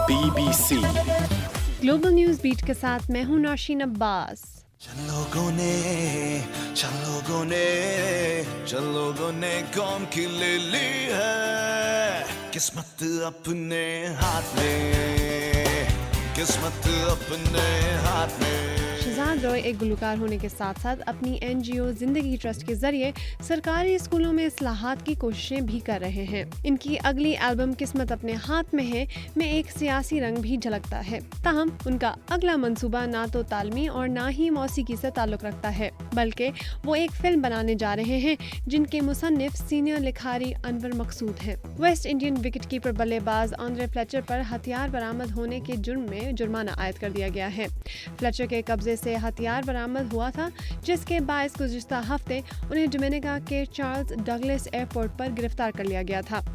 BBC global news beat के साथ मैं हूं नौशीन अब्बास। चल लोगों ने कौम की ले ली है किस्मत अपने हाथ में। शहजाद रॉय एक गुलकार होने के साथ साथ अपनी NGO जिंदगी ट्रस्ट के जरिए सरकारी स्कूलों में इस्लाहात की कोशिशें भी कर रहे हैं। इनकी अगली एल्बम किस्मत अपने हाथ में है में एक सियासी रंग भी झलकता है। ताहम उनका अगला मंसूबा ना तो तालमी और ना ही मौसीकी से ताल्लुक रखता है, बल्कि वो एक फिल्म बनाने जा रहे हैं जिनके मुसन्निफ सीनियर लिखारी अनवर मकसूद हैं। वेस्ट इंडियन विकेट कीपर बल्लेबाज आंद्रे फ्लेचर पर हथियार बरामद होने के जुर्म में जुर्माना आयद कर दिया गया है। फ्लेचर के कब्जे से हथियार बरामद हुआ था, जिसके बायस गुज़िश्ता हफ्ते उन्हें डोमिनिका के चार्ल्स डगलस एयरपोर्ट पर गिरफ्तार कर लिया गया था।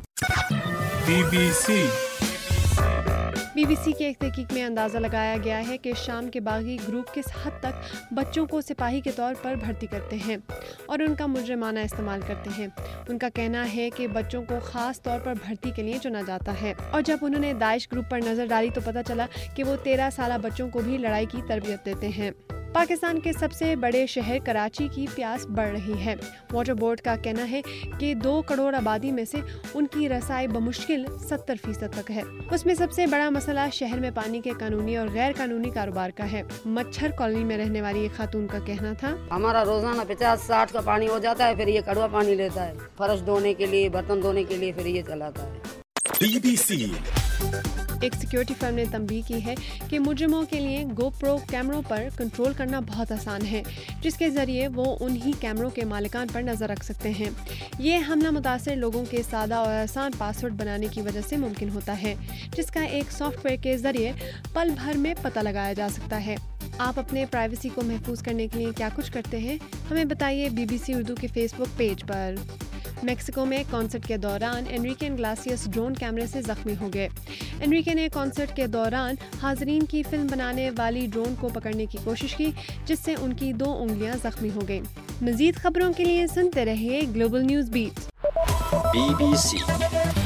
BBC की एक तहकीक में अंदाज़ा लगाया गया है कि शाम के बागी ग्रुप किस हद तक बच्चों को सिपाही के तौर पर भर्ती करते हैं और उनका मुजरिमाना इस्तेमाल करते हैं। उनका कहना है कि बच्चों को ख़ास तौर पर भर्ती के लिए चुना जाता है, और जब उन्होंने दाइश ग्रुप पर नज़र डाली तो पता चला कि वो 13 साल बच्चों को भी लड़ाई की तरबियत देते हैं। पाकिस्तान के सबसे बड़े शहर कराची की प्यास बढ़ रही है। वाटर बोर्ड का कहना है कि 2 करोड़ आबादी में से उनकी रसाई बमुश्किल 70% तक है। उसमें सबसे बड़ा मसला शहर में पानी के कानूनी और गैर कानूनी कारोबार का है। मच्छर कॉलोनी में रहने वाली एक खातून का कहना था, हमारा रोजाना 50-60 का पानी हो जाता है, फिर ये कड़वा पानी लेता है फर्श धोने के लिए, बर्तन धोने के लिए, फिर ये चलाता है। BBC एक सिक्योरिटी फर्म ने तंबीह की है कि मुजरिमों के लिए GoPro कैमरों पर कंट्रोल करना बहुत आसान है, जिसके ज़रिए वो उन्हीं कैमरों के मालिकान पर नज़र रख सकते हैं। ये हमला मुतासिर लोगों के सादा और आसान पासवर्ड बनाने की वजह से मुमकिन होता है, जिसका एक सॉफ्टवेयर के ज़रिए पल भर में पता लगाया जा सकता है। आप अपने प्राइवेसी को महफूज करने के लिए क्या कुछ करते हैं, हमें बताइए BBC उर्दू के फेसबुक पेज पर। मेक्सिको में कॉन्सर्ट के दौरान एनरिके इग्लेसियस ड्रोन कैमरे से जख्मी हो गए। एनरिके ने कॉन्सर्ट के दौरान हाजरीन की फिल्म बनाने वाली ड्रोन को पकड़ने की कोशिश की, जिससे उनकी 2 उंगलियां जख्मी हो गईं। मज़ीद खबरों के लिए सुनते रहिए ग्लोबल न्यूज़ बीट। BBC